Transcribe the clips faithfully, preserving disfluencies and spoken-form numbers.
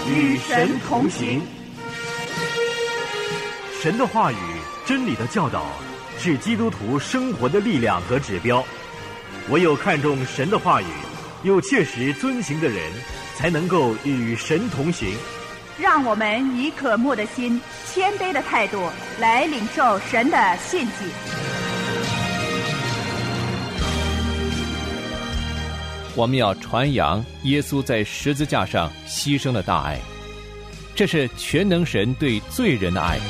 与神同行。 神的话语、真理的教导是基督徒生活的力量和指标。唯有看重神的话语，又切实遵行的人，才能够与神同行。 让我们以渴慕的心、谦卑的态度来领受神的信息。 我们要传扬耶稣在十字架上牺牲的大爱，这是全能神对罪人的爱。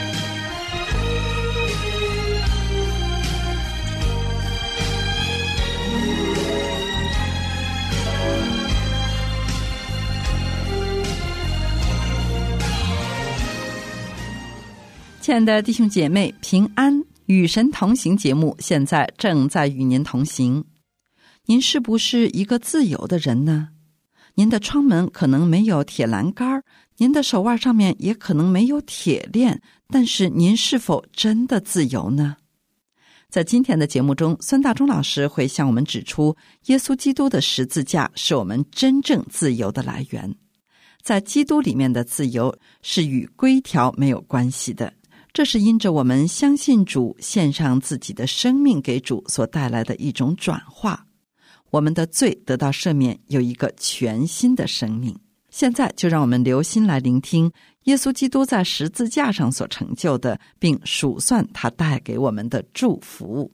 亲爱的弟兄姐妹，平安，与神同行节目现在正在与您同行。您是不是一个自由的人呢？您的窗门可能没有铁栏杆，您的手腕上面也可能没有铁链，但是您是否真的自由呢？在今天的节目中，孙大中老师会向我们指出，耶稣基督的十字架是我们真正自由的来源。在基督里面的自由是与规条没有关系的，这是因着我们相信主，献上自己的生命给主所带来的一种转化。我们的罪得到赦免，有一个全新的生命。现在就让我们留心来聆听耶稣基督在十字架上所成就的，并数算他带给我们的祝福。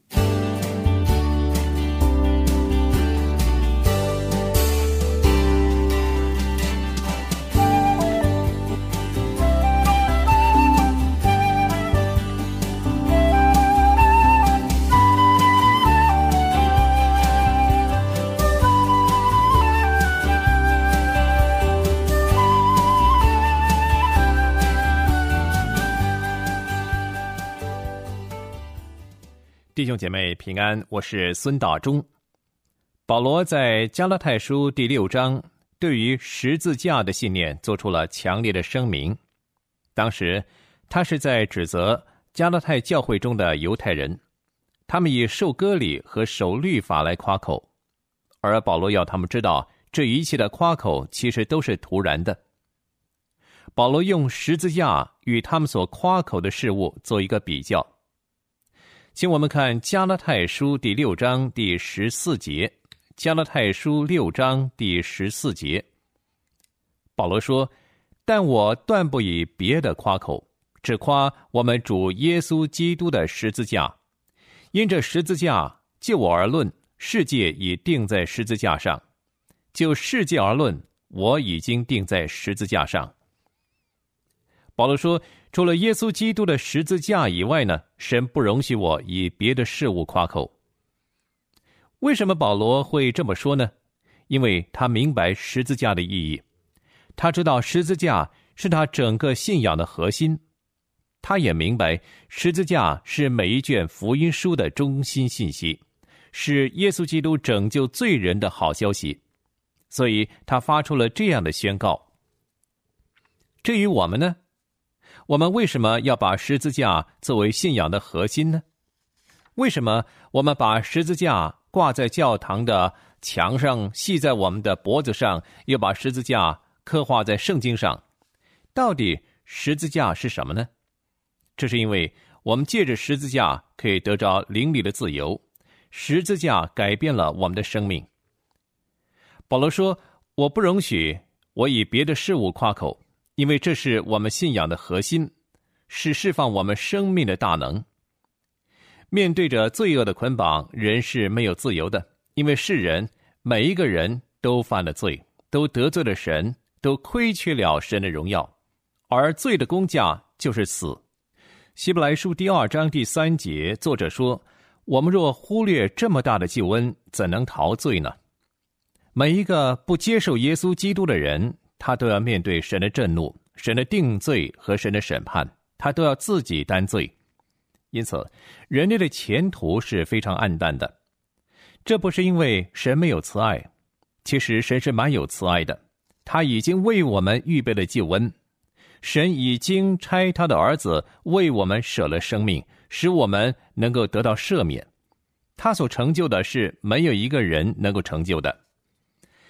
弟兄姐妹平安，我是孙大中。保罗在加拉太书第六章对于十字架的信念做出了强烈的声明。当时他是在指责加拉太教会中的犹太人，他们以受割礼和守律法来夸口，而保罗要他们知道，这一切的夸口其实都是徒然的。保罗用十字架与他们所夸口的事物做一个比较。请我们看加拉太书第六章第十四节。加拉太书六章第十四节，保罗说：但我断不以别的夸口，只夸我们主耶稣基督的十字架。因这十字架，就我而论，世界已定在十字架上；就世界而论，我已经定在十字架上。保罗说，除了耶稣基督的十字架以外呢，神不容许我以别的事物夸口。为什么保罗会这么说呢？因为他明白十字架的意义，他知道十字架是他整个信仰的核心，他也明白十字架是每一卷福音书的中心信息，是耶稣基督拯救罪人的好消息，所以他发出了这样的宣告。至于我们呢？我们为什么要把十字架作为信仰的核心呢？为什么我们把十字架挂在教堂的墙上，系在我们的脖子上，又把十字架刻画在圣经上？到底十字架是什么呢？这是因为我们借着十字架可以得着灵里的自由，十字架改变了我们的生命。保罗说，我不容许我以别的事物夸口，因为这是我们信仰的核心，是释放我们生命的大能。面对着罪恶的捆绑，人是没有自由的，因为世人每一个人都犯了罪，都得罪了神，都亏缺了神的荣耀，而罪的工价就是死。希伯来书第二章第三节，作者说，我们若忽略这么大的救恩，怎能逃罪呢？每一个不接受耶稣基督的人，他都要面对神的震怒、神的定罪和神的审判，他都要自己担罪。因此，人类的前途是非常暗淡的。这不是因为神没有慈爱，其实神是蛮有慈爱的，他已经为我们预备了救恩。神已经差他的儿子为我们舍了生命，使我们能够得到赦免。他所成就的是没有一个人能够成就的。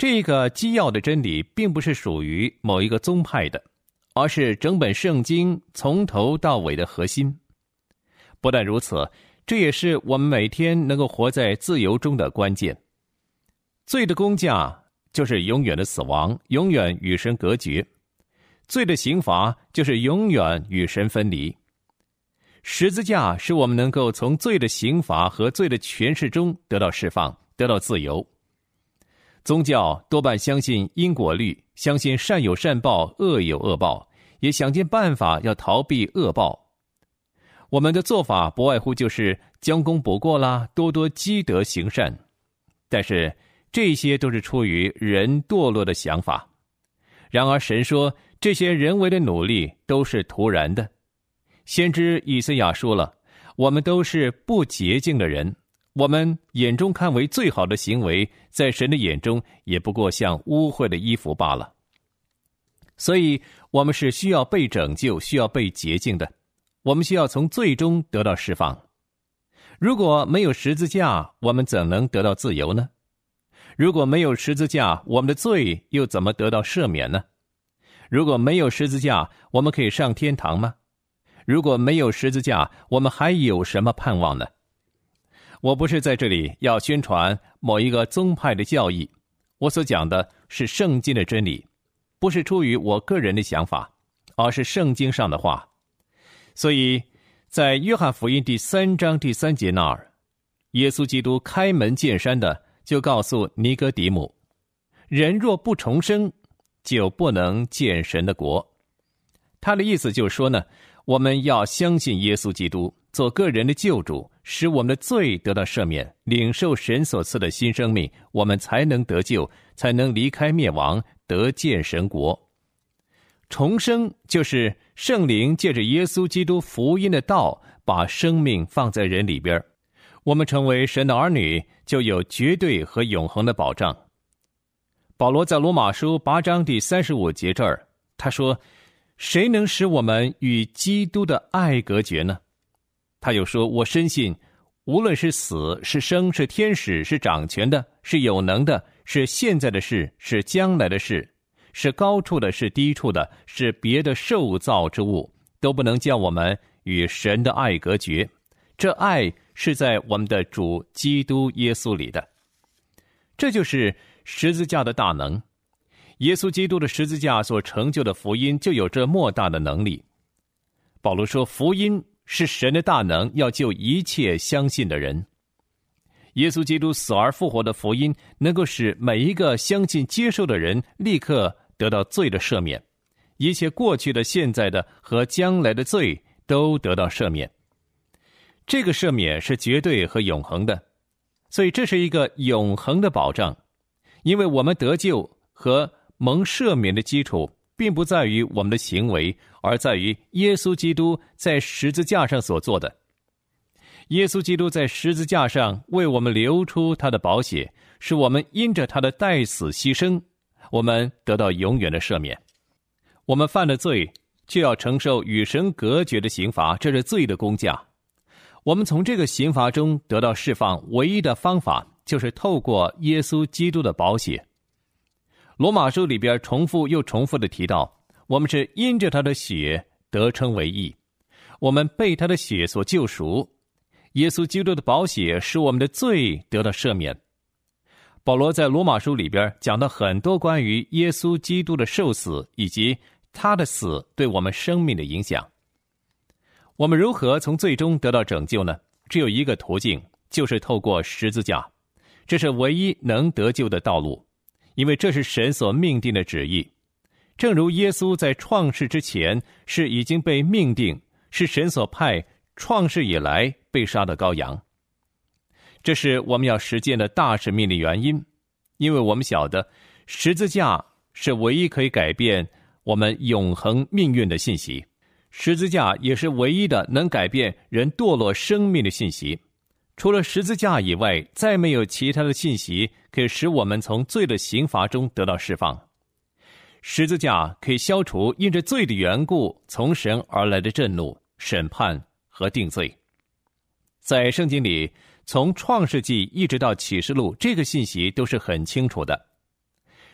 这个基要的真理并不是属于某一个宗派的，而是整本圣经从头到尾的核心。不但如此，这也是我们每天能够活在自由中的关键。罪的工价就是永远的死亡，永远与神隔绝；罪的刑罚就是永远与神分离。十字架使我们能够从罪的刑罚和罪的权势中得到释放，得到自由。宗教多半相信因果律，相信善有善报，恶有恶报，也想尽办法要逃避恶报。我们的做法不外乎就是将功补过啦，多多积德行善。但是这些都是出于人堕落的想法。然而神说，这些人为的努力都是徒然的。先知以赛亚说了，我们都是不洁净的人，我们眼中看为最好的行为，在神的眼中也不过像污秽的衣服罢了。所以我们是需要被拯救，需要被洁净的，我们需要从罪中得到释放。如果没有十字架，我们怎能得到自由呢？如果没有十字架，我们的罪又怎么得到赦免呢？如果没有十字架，我们可以上天堂吗？如果没有十字架，我们还有什么盼望呢？我不是在这里要宣传某一个宗派的教义，我所讲的是圣经的真理，不是出于我个人的想法，而是圣经上的话。所以在约翰福音第三章第三节那儿，耶稣基督开门见山的就告诉尼哥底母，人若不重生，就不能见神的国。他的意思就是说呢，我们要相信耶稣基督做个人的救主，使我们的罪得到赦免，领受神所赐的新生命，我们才能得救，才能离开灭亡，得见神国。重生就是圣灵借着耶稣基督福音的道，把生命放在人里边，我们成为神的儿女，就有绝对和永恒的保障。保罗在罗马书八章第三十五节这儿，他说，谁能使我们与基督的爱隔绝呢？他又说，我深信无论是死是生，是天使，是掌权的，是有能的，是现在的事，是将来的事，是高处的，是低处的，是别的受造之物，都不能叫我们与神的爱隔绝。这爱是在我们的主基督耶稣里的。这就是十字架的大能。耶稣基督的十字架所成就的福音就有这莫大的能力。保罗说，福音是神的大能，要救一切相信的人。耶稣基督死而复活的福音能够使每一个相信接受的人立刻得到罪的赦免，一切过去的、现在的和将来的罪都得到赦免。这个赦免是绝对和永恒的，所以这是一个永恒的保障。因为我们得救和蒙赦免的基础并不在于我们的行为，而在于耶稣基督在十字架上所做的。耶稣基督在十字架上为我们流出他的宝血，使我们因着他的代死牺牲，我们得到永远的赦免。我们犯了罪，就要承受与神隔绝的刑罚，这是罪的工价。我们从这个刑罚中得到释放，唯一的方法就是透过耶稣基督的宝血。罗马书里边重复又重复地提到，我们是因着他的血得称为义，我们被他的血所救赎。耶稣基督的宝血使我们的罪得到赦免。保罗在罗马书里边讲到很多关于耶稣基督的受死以及他的死对我们生命的影响。我们如何从罪中得到拯救呢？只有一个途径，就是透过十字架，这是唯一能得救的道路，因为这是神所命定的旨意。正如耶稣在创世之前是已经被命定，是神所派创世以来被杀的羔羊。这是我们要实践的大使命的原因，因为我们晓得十字架是唯一可以改变我们永恒命运的信息，十字架也是唯一的能改变人堕落生命的信息。除了十字架以外，再没有其他的信息可以使我们从罪的刑罚中得到释放。十字架可以消除因着罪的缘故从神而来的震怒、审判和定罪。在圣经里，从创世纪一直到启示录，这个信息都是很清楚的。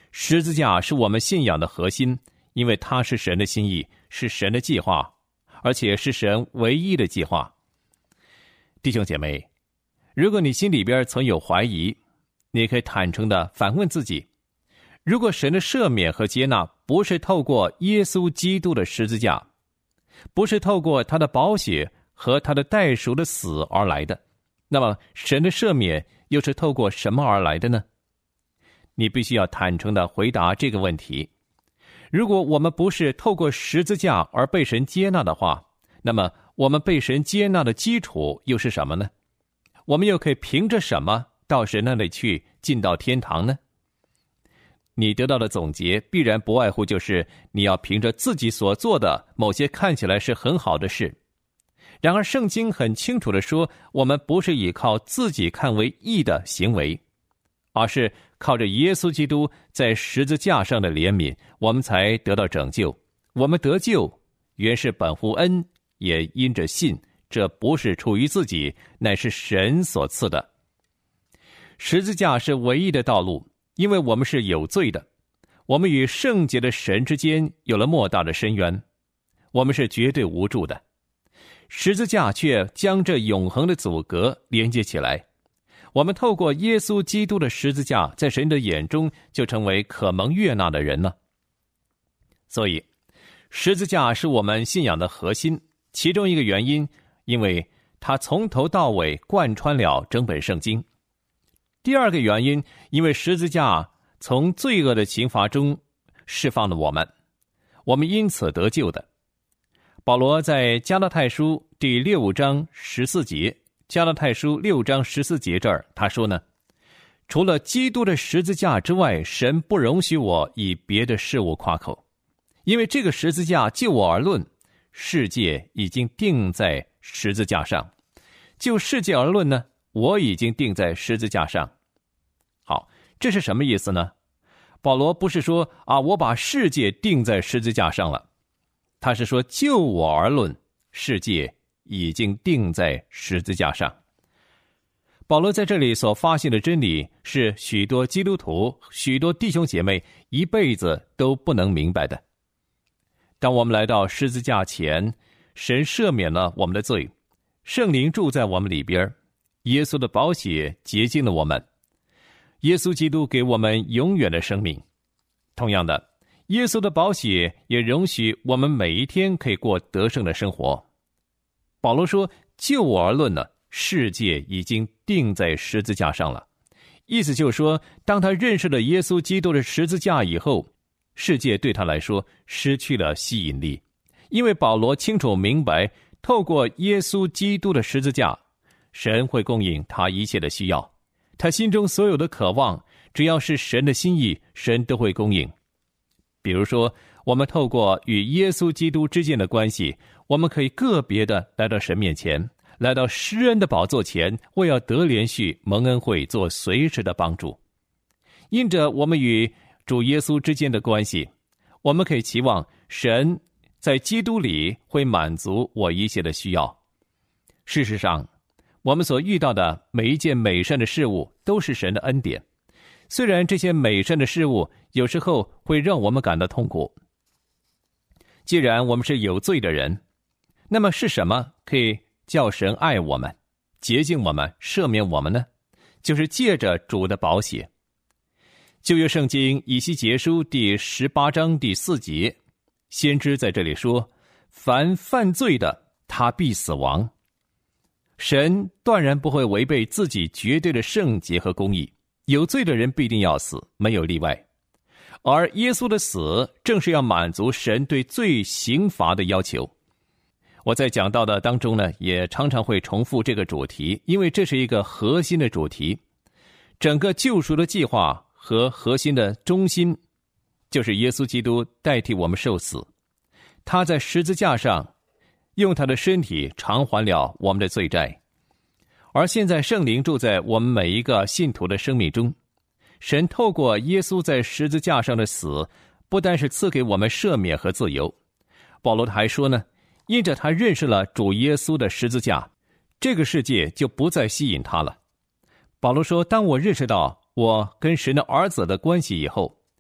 十字架是我们信仰的核心，因为它是神的心意，是神的计划，而且是神唯一的计划。弟兄姐妹，如果你心里边曾有怀疑，你可以坦诚地反问自己，如果神的赦免和接纳不是透过耶稣基督的十字架，不是透过他的宝血和他的代赎的死而来的，那么神的赦免又是透过什么而来的呢？你必须要坦诚地回答这个问题。如果我们不是透过十字架而被神接纳的话，那么我们被神接纳的基础又是什么呢？我们又可以凭着什么到神那里去进到天堂呢？你得到的总结必然不外乎就是你要凭着自己所做的某些看起来是很好的事。然而圣经很清楚地说，我们不是依靠自己看为义的行为，而是靠着耶稣基督在十字架上的怜悯，我们才得到拯救。我们得救原是本乎恩，也因着信，这不是出于自己，乃是神所赐的。十字架是唯一的道路，因为我们是有罪的，我们与圣洁的神之间有了莫大的深渊，我们是绝对无助的。十字架却将这永恒的阻隔连接起来，我们透过耶稣基督的十字架，在神的眼中就成为可蒙悦纳的人了。所以十字架是我们信仰的核心，其中一个原因，因为它从头到尾贯穿了整本圣经。第二个原因，因为十字架从罪恶的刑罚中释放了我们，我们因此得救的。保罗在加拉太书第六章十四节，加拉太书六章十四节这儿他说呢，除了基督的十字架之外，神不容许我以别的事物夸口，因为这个十字架就我而论，世界已经定在十字架上。就世界而论呢，我已经定在十字架上。好，这是什么意思呢？保罗不是说啊，我把世界定在十字架上了，他是说就我而论，世界已经定在十字架上。保罗在这里所发现的真理，是许多基督徒、许多弟兄姐妹一辈子都不能明白的。当我们来到十字架前，神赦免了我们的罪，圣灵住在我们里边，耶稣的宝血洁净了我们，耶稣基督给我们永远的生命。同样的，耶稣的宝血也容许我们每一天可以过得胜的生活。保罗说，就我而论呢，世界已经定在十字架上了。意思就是说，当他认识了耶稣基督的十字架以后，世界对他来说失去了吸引力，因为保罗清楚明白，透过耶稣基督的十字架，神会供应他一切的需要，他心中所有的渴望，只要是神的心意，神都会供应。比如说，我们透过与耶稣基督之间的关系，我们可以个别的来到神面前，来到施恩的宝座前，为要得连续蒙恩惠做随时的帮助。因着我们与主耶稣之间的关系，我们可以期望神在基督里会满足我一切的需要。事实上，我们所遇到的每一件美善的事物都是神的恩典，虽然这些美善的事物有时候会让我们感到痛苦。既然我们是有罪的人，那么是什么可以叫神爱我们、洁净我们、赦免我们呢？就是借着主的宝血。旧约圣经以西结书第十八章第四节，先知在这里说，凡犯罪的，他必死亡。神断然不会违背自己绝对的圣洁和公义，有罪的人必定要死，没有例外。而耶稣的死正是要满足神对罪刑罚的要求。我在讲道的当中呢，也常常会重复这个主题，因为这是一个核心的主题。整个救赎的计划和核心的中心，就是耶稣基督代替我们受死，他在十字架上用他的身体偿还了我们的罪债。而现在圣灵住在我们每一个信徒的生命中，神透过耶稣在十字架上的死，不单是赐给我们赦免和自由，保罗还说呢，因着他认识了主耶稣的十字架，这个世界就不再吸引他了。保罗说，当我认识到我跟神的儿子的关系以后，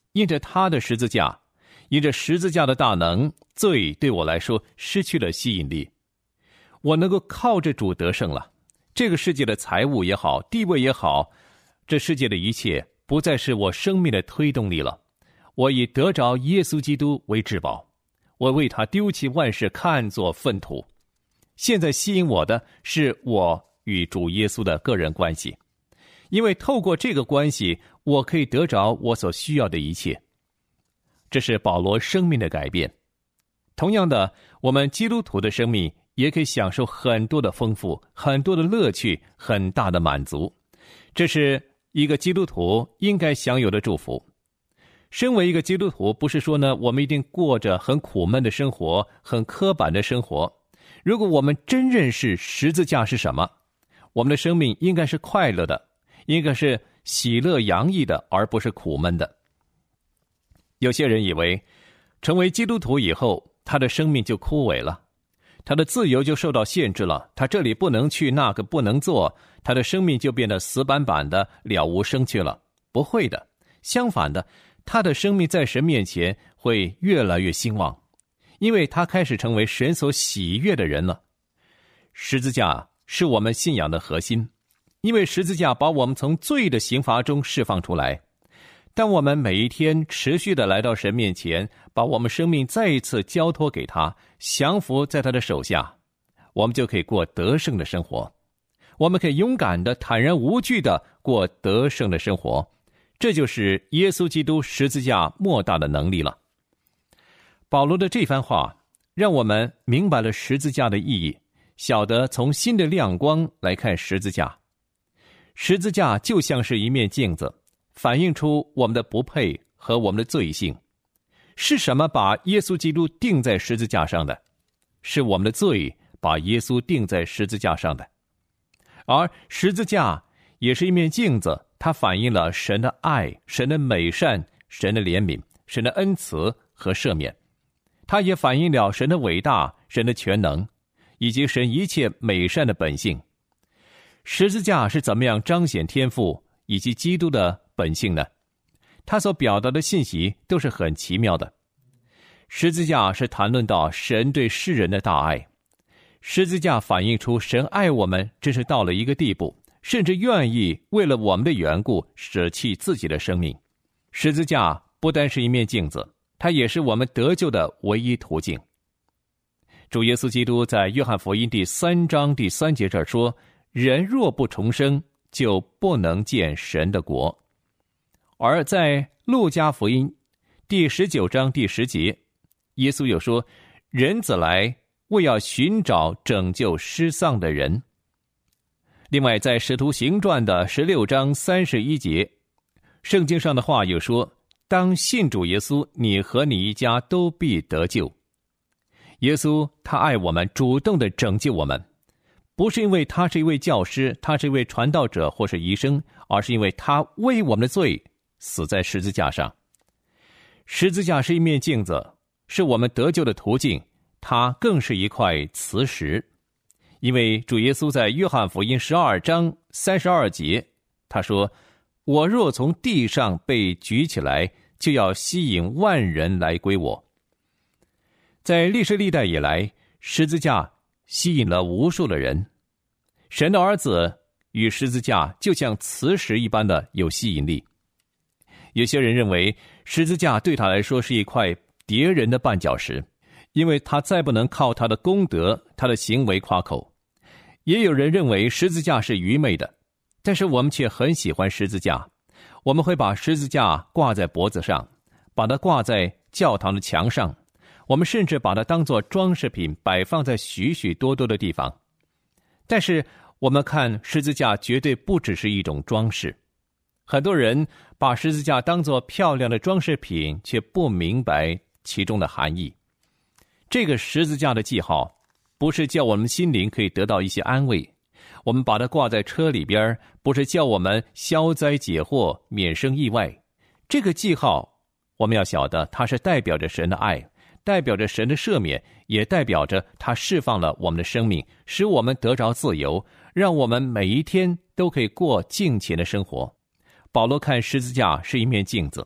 因着他的十字架，因着十字架的大能，罪对我来说失去了吸引力。我能够靠着主得胜了。这个世界的财物也好，地位也好，这世界的一切不再是我生命的推动力了。我以得着耶稣基督为至宝，我为他丢弃万事，看作粪土。现在吸引我的是我与主耶稣的个人关系，因为透过这个关系，我可以得着我所需要的一切。这是保罗生命的改变。同样的，我们基督徒的生命也可以享受很多的丰富，很多的乐趣，很大的满足。这是一个基督徒应该享有的祝福。身为一个基督徒，不是说呢，我们一定过着很苦闷的生活，很刻板的生活。如果我们真认识十字架是什么，我们的生命应该是快乐的，应该是喜乐洋溢的，而不是苦闷的。有些人以为成为基督徒以后，他的生命就枯萎了，他的自由就受到限制了，他这里不能去，那个不能做，他的生命就变得死板板的，了无生趣了。不会的，相反的，他的生命在神面前会越来越兴旺，因为他开始成为神所喜悦的人了。十字架是我们信仰的核心，因为十字架把我们从罪的刑罚中释放出来。当我们每一天持续的来到神面前，把我们生命再一次交托给他，降服在他的手下，我们就可以过得胜的生活。我们可以勇敢的、坦然无惧的过得胜的生活。这就是耶稣基督十字架莫大的能力了。保罗的这番话让我们明白了十字架的意义，晓得从新的亮光来看十字架。十字架就像是一面镜子，反映出我们的不配和我们的罪性。是什么把耶稣基督钉在十字架上的？是我们的罪把耶稣钉在十字架上的。而十字架也是一面镜子，它反映了神的爱、神的美善、神的怜悯、神的恩慈和赦免。它也反映了神的伟大、神的全能，以及神一切美善的本性。十字架是怎么样彰显天父以及基督的本性呢？它所表达的信息都是很奇妙的。十字架是谈论到神对世人的大爱，十字架反映出神爱我们真是到了一个地步，甚至愿意为了我们的缘故舍弃自己的生命。十字架不单是一面镜子，它也是我们得救的唯一途径。主耶稣基督在约翰福音第三章第三节这儿说，人若不重生，就不能见神的国。而在路加福音第十九章第十节，耶稣又说，人子来为要寻找拯救失丧的人。另外在使徒行传的十六章三十一节，圣经上的话又说，当信主耶稣，你和你一家都必得救。耶稣他爱我们，主动的拯救我们，不是因为他是一位教师，他是一位传道者或是医生，而是因为他为我们的罪死在十字架上。十字架是一面镜子，是我们得救的途径，它更是一块磁石。因为主耶稣在约翰福音十二章三十二节，他说，我若从地上被举起来，就要吸引万人来归我。在历世历代以来，十字架吸引了无数的人。神的儿子与十字架就像磁石一般的有吸引力。有些人认为十字架对他来说是一块跌人的绊脚石，因为他再不能靠他的功德、他的行为夸口。也有人认为十字架是愚昧的，但是我们却很喜欢十字架。我们会把十字架挂在脖子上，把它挂在教堂的墙上，我们甚至把它当作装饰品摆放在许许多多的地方。但是我们看十字架绝对不只是一种装饰。很多人把十字架当作漂亮的装饰品，却不明白其中的含义。这个十字架的记号不是叫我们心灵可以得到一些安慰，我们把它挂在车里边，不是叫我们消灾解惑、免生意外。这个记号我们要晓得，它是代表着神的爱，代表着神的赦免，也代表着它释放了我们的生命，使我们得着自由，让我们每一天都可以过敬虔的生活。保罗看十字架是一面镜子，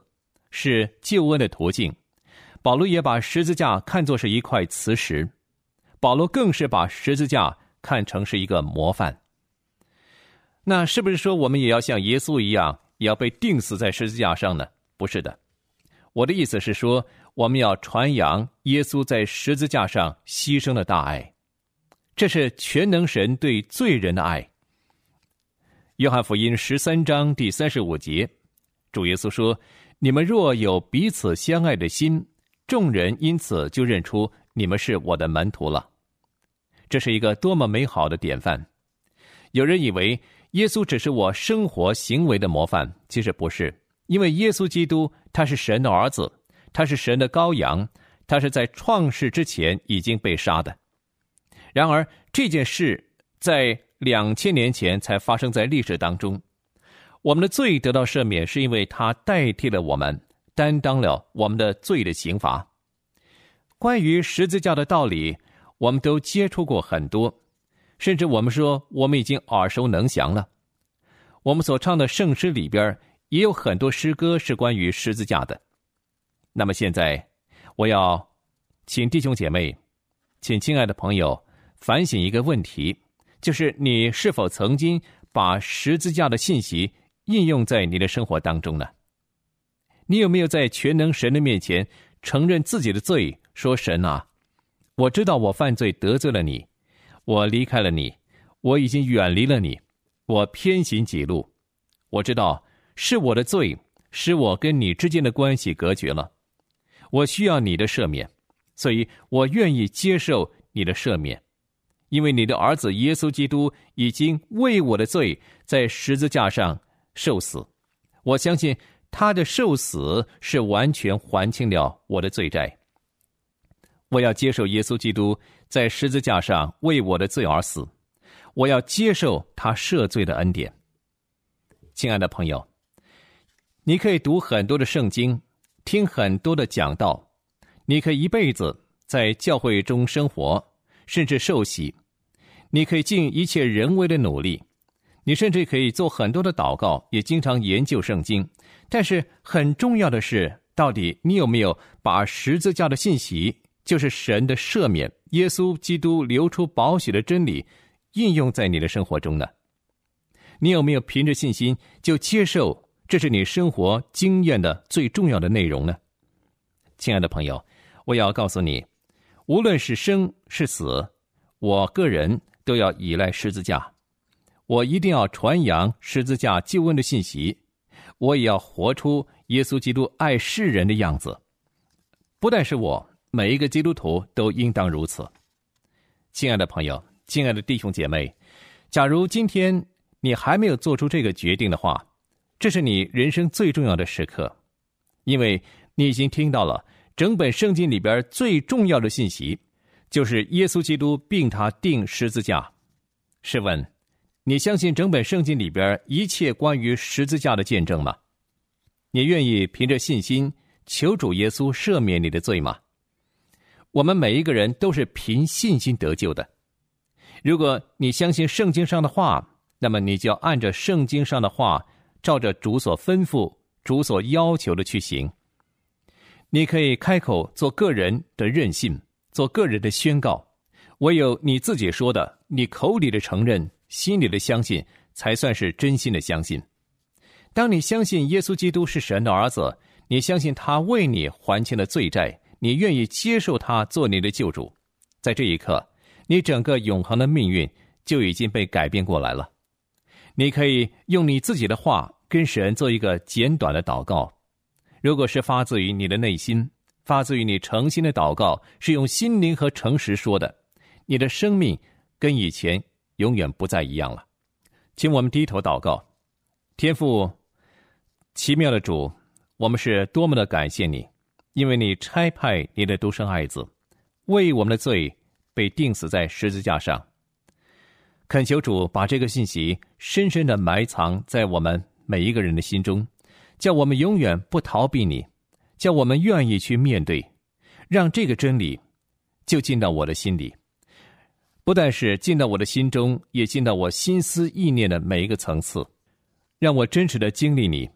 是救恩的途径，保罗也把十字架看作是一块磁石，保罗更是把十字架看成是一个模范。那是不是说我们也要像耶稣一样，也要被钉死在十字架上呢？不是的，我的意思是说，我们要传扬耶稣在十字架上牺牲的大爱，这是全能神对罪人的爱。约翰福音十三章第三十五节，主耶稣说：你们若有彼此相爱的心，众人因此就认出你们是我的门徒了。这是一个多么美好的典范。有人以为耶稣只是我生活行为的模范，其实不是，因为耶稣基督他是神的儿子，他是神的羔羊，他是在创世之前已经被杀的。然而这件事在两千年前才发生在历史当中。我们的罪得到赦免，是因为他代替了我们，担当了我们的罪的刑罚。关于十字架的道理，我们都接触过很多，甚至我们说我们已经耳熟能详了。我们所唱的圣诗里边也有很多诗歌是关于十字架的。那么现在我要请弟兄姐妹，请亲爱的朋友反省一个问题，就是你是否曾经把十字架的信息应用在你的生活当中呢？你有没有在全能神的面前承认自己的罪，说神啊，我知道我犯罪得罪了你，我离开了你，我已经远离了你，我偏行己路，我知道是我的罪使我跟你之间的关系隔绝了，我需要你的赦免，所以我愿意接受你的赦免，因为你的儿子耶稣基督已经为我的罪在十字架上受死，我相信他的受死是完全还清了我的罪债。我要接受耶稣基督在十字架上为我的罪而死，我要接受他赦罪的恩典。亲爱的朋友，你可以读很多的圣经，听很多的讲道，你可以一辈子在教会中生活，甚至受洗，你可以尽一切人为的努力，你甚至可以做很多的祷告，也经常研究圣经，但是很重要的是，到底你有没有把十字架的信息，就是神的赦免，耶稣基督流出宝血的真理，应用在你的生活中呢？你有没有凭着信心就接受这是你生活经验的最重要的内容呢？亲爱的朋友，我要告诉你，无论是生是死，我个人都要依赖十字架，我一定要传扬十字架救恩的信息，我也要活出耶稣基督爱世人的样子。不但是我，每一个基督徒都应当如此。亲爱的朋友，亲爱的弟兄姐妹，假如今天你还没有做出这个决定的话，这是你人生最重要的时刻，因为你已经听到了整本圣经里边最重要的信息，就是耶稣基督并他钉十字架。试问，你相信整本圣经里边一切关于十字架的见证吗？你愿意凭着信心求主耶稣赦免你的罪吗？我们每一个人都是凭信心得救的。如果你相信圣经上的话，那么你就要按着圣经上的话，照着主所吩咐、主所要求的去行。你可以开口做个人的认信，做个人的宣告，唯有你自己说的，你口里的承认，心里的相信，才算是真心的相信。当你相信耶稣基督是神的儿子，你相信他为你还清了罪债，你愿意接受他做你的救主，在这一刻，你整个永恒的命运就已经被改变过来了。你可以用你自己的话跟神做一个简短的祷告，如果是发自于你的内心，发自于你诚心的祷告，是用心灵和诚实说的，你的生命跟以前永远不再一样了。请我们低头祷告。天父奇妙的主，我们是多么的感谢你，因为你差派你的独生爱子为我们的罪被钉死在十字架上。恳求主把这个信息深深地埋藏在我们每一个人的心中，叫我们永远不逃避你，叫我们愿意去面对，让这个真理就进到我的心里，不但是进到我的心中，也进到我心思意念的每一个层次，让我真实的经历你，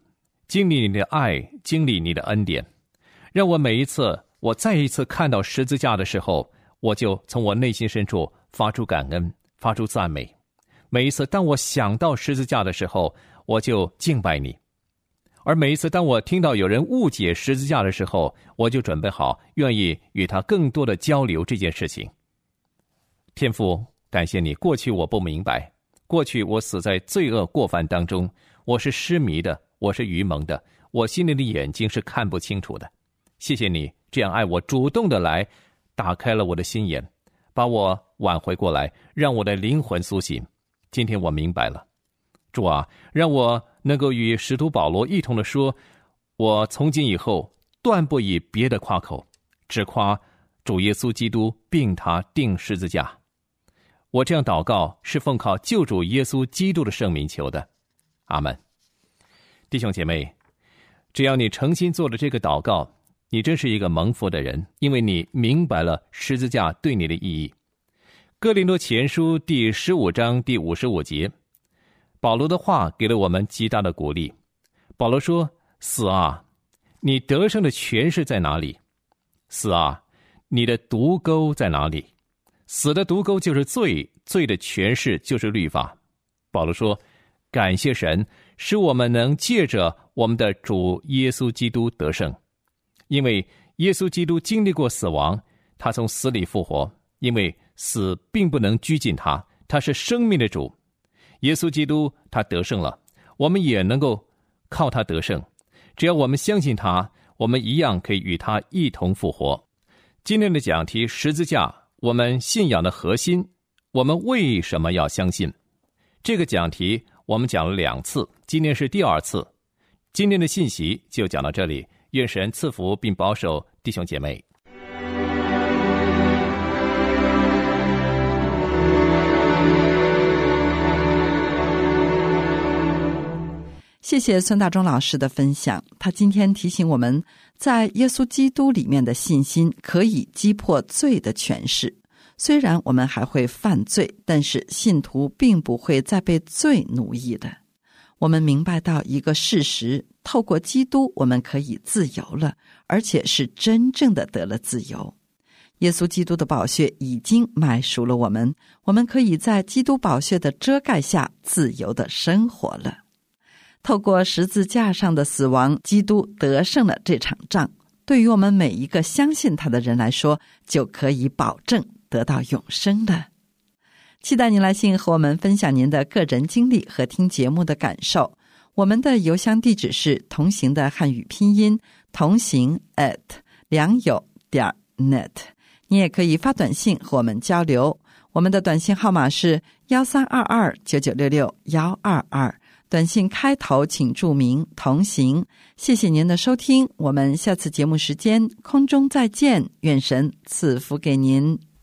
经历你的爱，经历你的恩典，让我每一次我再一次看到十字架的时候，我就从我内心深处发出感恩，发出赞美。每一次当我想到十字架的时候，我就敬拜你。而每一次当我听到有人误解十字架的时候，我就准备好愿意与他更多的交流这件事情。天父，感谢你，过去我不明白，过去我死在罪恶过犯当中，我是失迷的，我是愚蒙的，我心里的眼睛是看不清楚的。谢谢你这样爱我，主动的来打开了我的心眼，把我挽回过来，让我的灵魂苏醒。今天我明白了，主啊，让我能够与使徒保罗一同的说，我从今以后断不以别的夸口，只夸主耶稣基督并他钉十字架。我这样祷告是奉靠救主耶稣基督的圣名求的，阿们。弟兄姐妹，只要你诚心做了这个祷告，你真是一个蒙福的人，因为你明白了十字架对你的意义。哥林多前书第十五章第五十五节，保罗的话给了我们极大的鼓励。保罗说，死啊，你得胜的权势在哪里？死啊，你的毒钩在哪里？死的毒钩就是罪，罪的权势就是律法。保罗说，感谢神，使我们能借着我们的主耶稣基督得胜。因为耶稣基督经历过死亡，他从死里复活，因为死并不能拘禁他，他是生命的主。耶稣基督他得胜了，我们也能够靠他得胜。只要我们相信他，我们一样可以与他一同复活。今天的讲题，十字架，我们信仰的核心，我们为什么要相信？这个讲题我们讲了两次，今天是第二次。今天的信息就讲到这里，愿神赐福并保守弟兄姐妹。 谢谢孙大中老师的分享，他今天提醒我们，在耶稣基督里面的信心可以击破罪的权势。虽然我们还会犯罪，但是信徒并不会再被罪奴役的。我们明白到一个事实，透过基督我们可以自由了，而且是真正的得了自由。耶稣基督的宝血已经买赎了我们，我们可以在基督宝血的遮盖下自由的生活了。透过十字架上的死亡，基督得胜了这场仗，对于我们每一个相信他的人来说，就可以保证得到永生了。期待您来信和我们分享您的个人经历和听节目的感受。我们的邮箱地址是同行的汉语拼音同行 at 良友点 net。 你也可以发短信和我们交流，我们的短信号码是一三二二九九六六一二二，短信开头请注明同行。谢谢您的收听，我们下次节目时间空中再见，愿神赐福给您。